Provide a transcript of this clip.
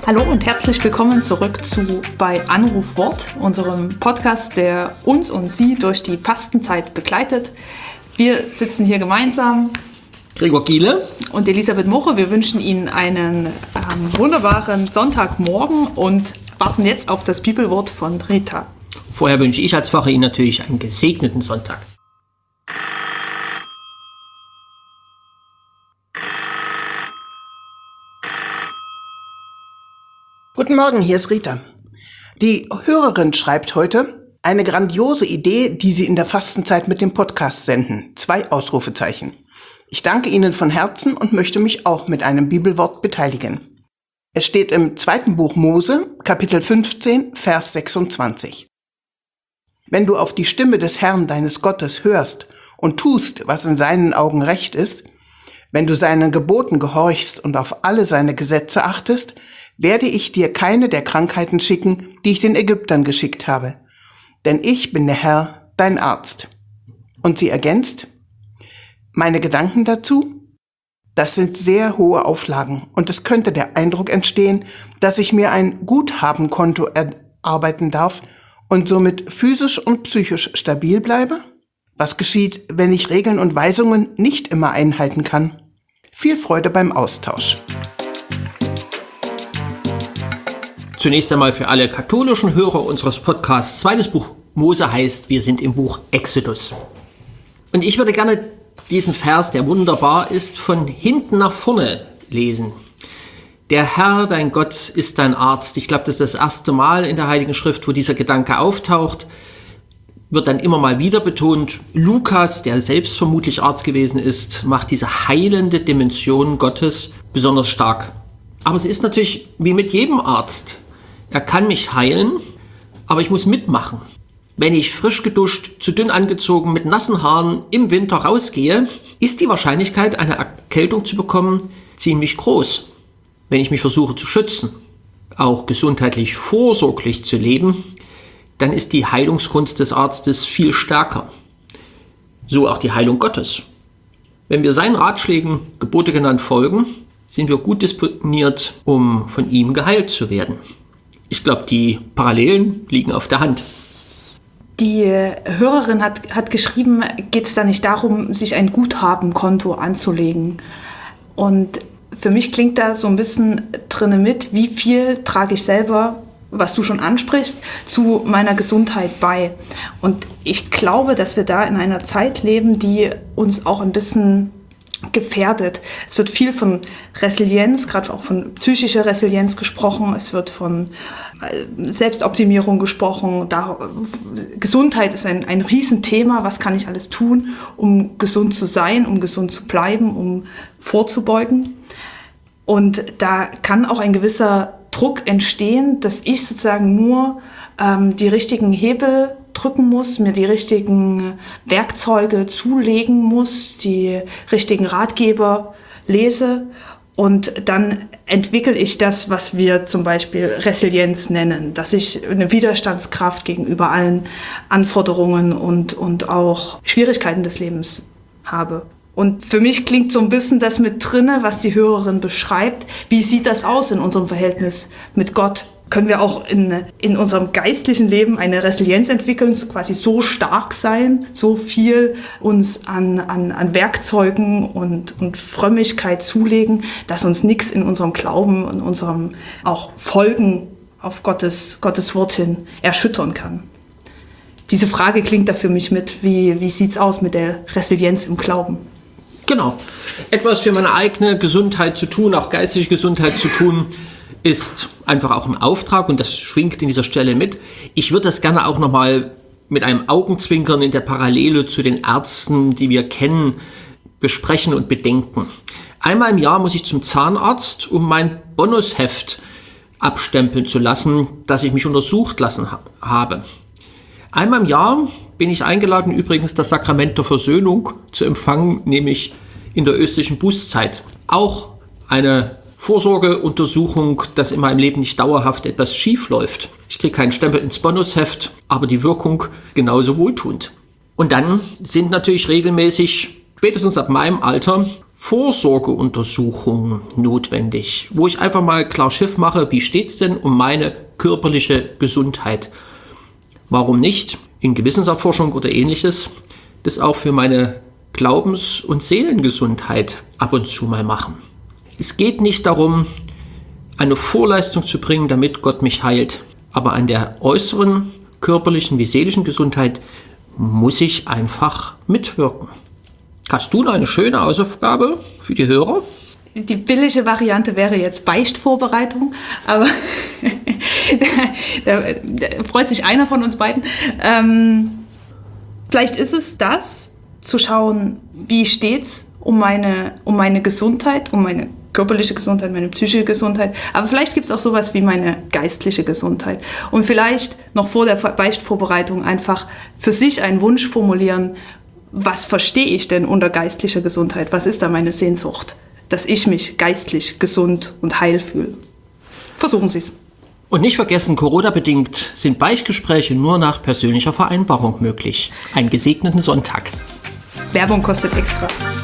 Hallo und herzlich willkommen zurück bei Anrufwort, unserem Podcast, der uns und Sie durch die Fastenzeit begleitet. Wir sitzen hier gemeinsam, Gregor Giele und Elisabeth Moche. Wir wünschen Ihnen einen wunderbaren Sonntagmorgen und warten jetzt auf das Bibelwort von Rita. Vorher wünsche ich als Pfarrer Ihnen natürlich einen gesegneten Sonntag. Guten Morgen, hier ist Rita. Die Hörerin schreibt heute, eine grandiose Idee, die Sie in der Fastenzeit mit dem Podcast senden. 2 Ausrufezeichen. Ich danke Ihnen von Herzen und möchte mich auch mit einem Bibelwort beteiligen. Es steht im 2. Buch Mose, Kapitel 15, Vers 26. Wenn du auf die Stimme des Herrn deines Gottes hörst und tust, was in seinen Augen recht ist, wenn du seinen Geboten gehorchst und auf alle seine Gesetze achtest, werde ich dir keine der Krankheiten schicken, die ich den Ägyptern geschickt habe. Denn ich bin der Herr, dein Arzt. Und sie ergänzt, meine Gedanken dazu? Das sind sehr hohe Auflagen und es könnte der Eindruck entstehen, dass ich mir ein Guthabenkonto erarbeiten darf und somit physisch und psychisch stabil bleibe? Was geschieht, wenn ich Regeln und Weisungen nicht immer einhalten kann? Viel Freude beim Austausch. Zunächst einmal für alle katholischen Hörer unseres Podcasts. 2. Buch Mose heißt, wir sind im Buch Exodus. Und ich würde gerne diesen Vers, der wunderbar ist, von hinten nach vorne lesen. Der Herr, dein Gott, ist dein Arzt. Ich glaube, das ist das erste Mal in der Heiligen Schrift, wo dieser Gedanke auftaucht. Wird dann immer mal wieder betont. Lukas, der selbst vermutlich Arzt gewesen ist, macht diese heilende Dimension Gottes besonders stark. Aber es ist natürlich wie mit jedem Arzt. Er kann mich heilen, aber ich muss mitmachen. Wenn ich frisch geduscht, zu dünn angezogen, mit nassen Haaren im Winter rausgehe, ist die Wahrscheinlichkeit, eine Erkältung zu bekommen, ziemlich groß. Wenn ich mich versuche zu schützen, auch gesundheitlich vorsorglich zu leben, dann ist die Heilungskunst des Arztes viel stärker. So auch die Heilung Gottes. Wenn wir seinen Ratschlägen, Gebote genannt, folgen, sind wir gut disponiert, um von ihm geheilt zu werden. Ich glaube, die Parallelen liegen auf der Hand. Die Hörerin hat geschrieben, geht es da nicht darum, sich ein Guthabenkonto anzulegen. Und für mich klingt da so ein bisschen drinne mit, wie viel trage ich selber, was du schon ansprichst, zu meiner Gesundheit bei. Und ich glaube, dass wir da in einer Zeit leben, die uns auch ein bisschen gefährdet. Es wird viel von Resilienz, gerade auch von psychischer Resilienz gesprochen. Es wird von Selbstoptimierung gesprochen. Gesundheit ist ein Riesenthema. Was kann ich alles tun, um gesund zu sein, um gesund zu bleiben, um vorzubeugen? Und da kann auch ein gewisser Druck entstehen, dass ich sozusagen nur die richtigen Hebel drücken muss, mir die richtigen Werkzeuge zulegen muss, die richtigen Ratgeber lese und dann entwickle ich das, was wir zum Beispiel Resilienz nennen, dass ich eine Widerstandskraft gegenüber allen Anforderungen und auch Schwierigkeiten des Lebens habe. Und für mich klingt so ein bisschen das mit drinne, was die Hörerin beschreibt. Wie sieht das aus in unserem Verhältnis mit Gott? Können wir auch in unserem geistlichen Leben eine Resilienz entwickeln, quasi so stark sein, so viel uns an Werkzeugen und Frömmigkeit zulegen, dass uns nichts in unserem Glauben und unserem auch Folgen auf Gottes Wort hin erschüttern kann. Diese Frage klingt da für mich mit, wie sieht's aus mit der Resilienz im Glauben? Genau. Etwas für meine eigene Gesundheit zu tun, auch geistige Gesundheit zu tun, ist einfach auch ein Auftrag und das schwingt in dieser Stelle mit. Ich würde das gerne auch nochmal mit einem Augenzwinkern in der Parallele zu den Ärzten, die wir kennen, besprechen und bedenken. Einmal im Jahr muss ich zum Zahnarzt, um mein Bonusheft abstempeln zu lassen, dass ich mich untersucht lassen habe. Einmal im Jahr bin ich eingeladen, übrigens das Sakrament der Versöhnung zu empfangen, nämlich in der österlichen Bußzeit. Auch eine Vorsorgeuntersuchung, dass in meinem Leben nicht dauerhaft etwas schief läuft. Ich kriege keinen Stempel ins Bonusheft, aber die Wirkung genauso wohltuend. Und dann sind natürlich regelmäßig, spätestens ab meinem Alter, Vorsorgeuntersuchung notwendig, wo ich einfach mal klar Schiff mache, wie steht es denn um meine körperliche Gesundheit? Warum nicht in Gewissenserforschung oder ähnliches das auch für meine Glaubens- und Seelengesundheit ab und zu mal machen? Es geht nicht darum, eine Vorleistung zu bringen, damit Gott mich heilt. Aber an der äußeren körperlichen wie seelischen Gesundheit muss ich einfach mitwirken. Hast du noch eine schöne Hausaufgabe für die Hörer? Die billige Variante wäre jetzt Beichtvorbereitung, aber da freut sich einer von uns beiden. Vielleicht ist es das, zu schauen, wie steht's um meine Gesundheit, um meine körperliche Gesundheit, meine psychische Gesundheit. Aber vielleicht gibt es auch sowas wie meine geistliche Gesundheit. Und vielleicht noch vor der Beichtvorbereitung einfach für sich einen Wunsch formulieren, was verstehe ich denn unter geistlicher Gesundheit? Was ist da meine Sehnsucht? Dass ich mich geistlich gesund und heil fühle. Versuchen Sie es. Und nicht vergessen, Corona-bedingt sind Beichtgespräche nur nach persönlicher Vereinbarung möglich. Einen gesegneten Sonntag. Werbung kostet extra.